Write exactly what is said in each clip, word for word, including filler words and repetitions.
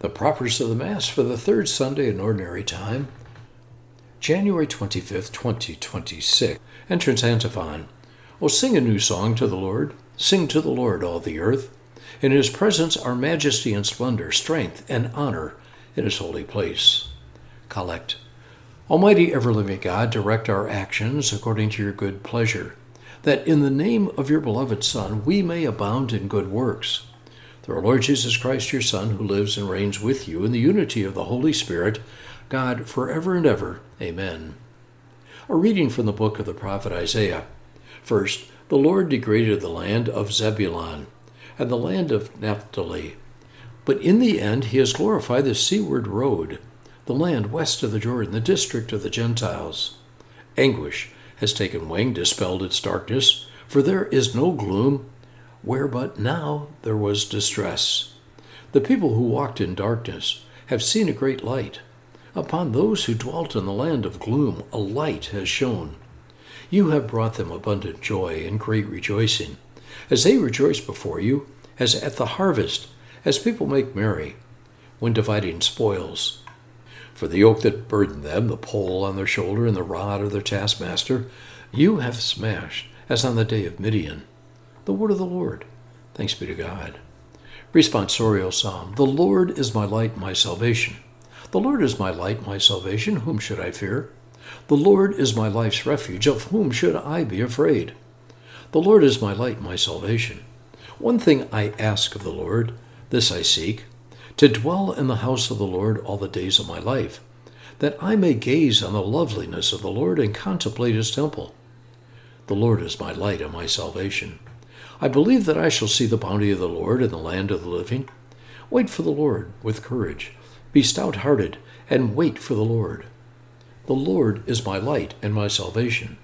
The propers of the Mass for the third Sunday in Ordinary Time, January twenty-fifth, twenty twenty-six. Entrance Antiphon. O sing a new song to the Lord. Sing to the Lord, all the earth. In his presence are majesty and splendor, strength and honor in his holy place. Collect. Almighty ever-living God, direct our actions according to your good pleasure, that in the name of your beloved Son we may abound in good works. Through our Lord Jesus Christ, your Son, who lives and reigns with you in the unity of the Holy Spirit, God, forever and ever. Amen. A reading from the book of the prophet Isaiah. First, the Lord degraded the land of Zebulun and the land of Naphtali. But in the end he has glorified the seaward road, the land west of the Jordan, the district of the Gentiles. Anguish has taken wing, dispelled its darkness, for there is no gloom, where but now there was distress. The people who walked in darkness have seen a great light. Upon those who dwelt in the land of gloom, a light has shone. You have brought them abundant joy and great rejoicing, as they rejoice before you, as at the harvest, as people make merry, when dividing spoils. For the yoke that burdened them, the pole on their shoulder and the rod of their taskmaster, you have smashed, as on the day of Midian. The word of the Lord. Thanks be to God. Responsorial Psalm. The Lord is my light, my salvation. The Lord is my light, my salvation. Whom should I fear? The Lord is my life's refuge. Of whom should I be afraid? The Lord is my light, my salvation. One thing I ask of the Lord, this I seek, to dwell in the house of the Lord all the days of my life, that I may gaze on the loveliness of the Lord and contemplate his temple. The Lord is my light and my salvation. I believe that I shall see the bounty of the Lord in the land of the living. Wait for the Lord with courage. Be stout-hearted, and wait for the Lord. The Lord is my light and my salvation.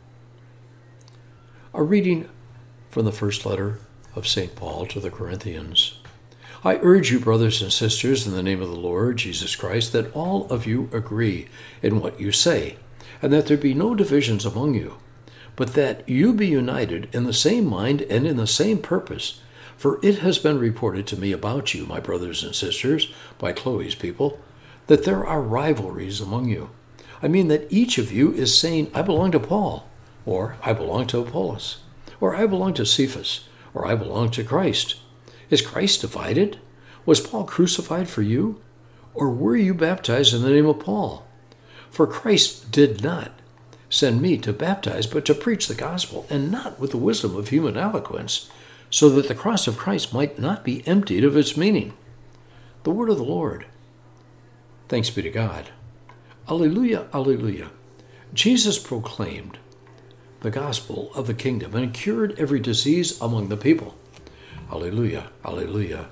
A reading from the first letter of Saint Paul to the Corinthians. I urge you, brothers and sisters, in the name of the Lord Jesus Christ, that all of you agree in what you say, and that there be no divisions among you, but that you be united in the same mind and in the same purpose. For it has been reported to me about you, my brothers and sisters, by Chloe's people, that there are rivalries among you. I mean that each of you is saying, I belong to Paul, or I belong to Apollos, or I belong to Cephas, or I belong to Christ. Is Christ divided? Was Paul crucified for you? Or were you baptized in the name of Paul? For Christ did not send me to baptize, but to preach the gospel, and not with the wisdom of human eloquence, so that the cross of Christ might not be emptied of its meaning. The word of the Lord. Thanks be to God. Alleluia, alleluia. Jesus proclaimed the gospel of the kingdom and cured every disease among the people. Alleluia, alleluia.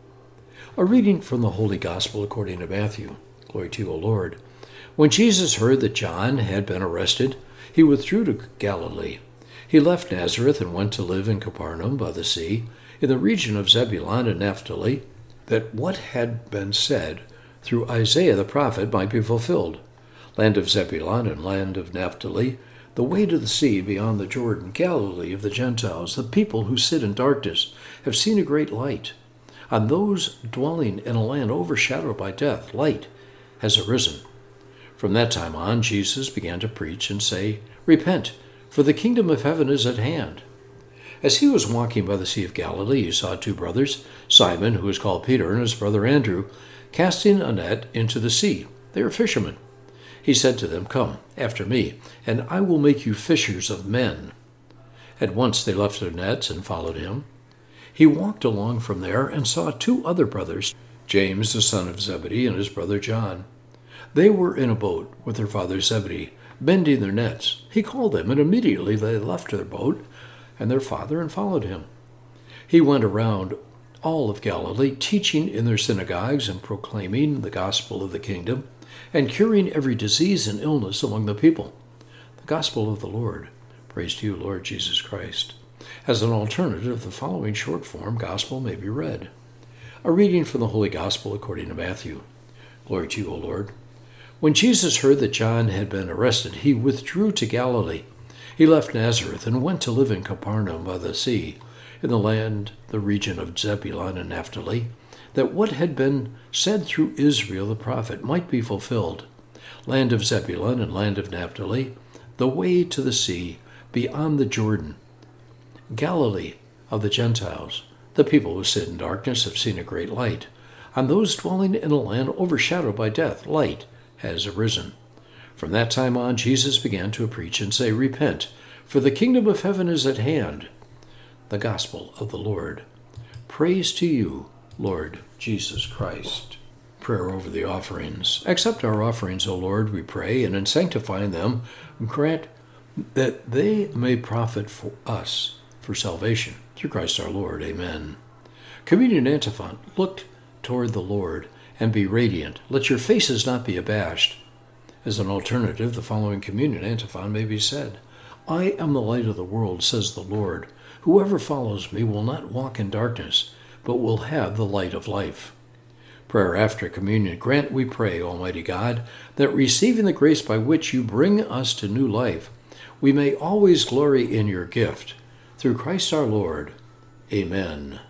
A reading from the Holy Gospel according to Matthew. Glory to you, O Lord. When Jesus heard that John had been arrested, he withdrew to Galilee. He left Nazareth and went to live in Capernaum by the sea, in the region of Zebulun and Naphtali, that what had been said through Isaiah the prophet might be fulfilled. Land of Zebulun and land of Naphtali, the way to the sea beyond the Jordan, Galilee of the Gentiles, the people who sit in darkness have seen a great light. On those dwelling in a land overshadowed by death, light has arisen. From that time on, Jesus began to preach and say, Repent, for the kingdom of heaven is at hand. As he was walking by the Sea of Galilee, he saw two brothers, Simon, who is called Peter, and his brother Andrew, casting a net into the sea. They were fishermen. He said to them, Come after me, and I will make you fishers of men. At once they left their nets and followed him. He walked along from there and saw two other brothers, James the son of Zebedee and his brother John. They were in a boat with their father Zebedee, mending their nets. He called them, and immediately they left their boat and their father and followed him. He went around all of Galilee, teaching in their synagogues and proclaiming the gospel of the kingdom, and curing every disease and illness among the people. The gospel of the Lord. Praise to you, Lord Jesus Christ. As an alternative, the following short form gospel may be read. A reading from the Holy Gospel according to Matthew. Glory to you, O Lord. When Jesus heard that John had been arrested, he withdrew to Galilee. He left Nazareth and went to live in Capernaum by the sea, in the land, the region of Zebulun and Naphtali, that what had been said through Israel the prophet might be fulfilled. Land of Zebulun and land of Naphtali, the way to the sea, beyond the Jordan. Galilee of the Gentiles, the people who sit in darkness have seen a great light. On those dwelling in a land overshadowed by death, light has arisen. From that time on, Jesus began to preach and say, Repent, for the kingdom of heaven is at hand. The gospel of the Lord. Praise to you, Lord Jesus Christ. Prayer over the offerings. Accept our offerings, O Lord, we pray, and in sanctifying them, grant that they may profit for us for salvation. Through Christ our Lord. Amen. Communion antiphon. Look toward the Lord and be radiant. Let your faces not be abashed. As an alternative, the following communion antiphon may be said. I am the light of the world, says the Lord. Whoever follows me will not walk in darkness, but will have the light of life. Prayer after communion. Grant, we pray, Almighty God, that receiving the grace by which you bring us to new life, we may always glory in your gift. Through Christ our Lord. Amen.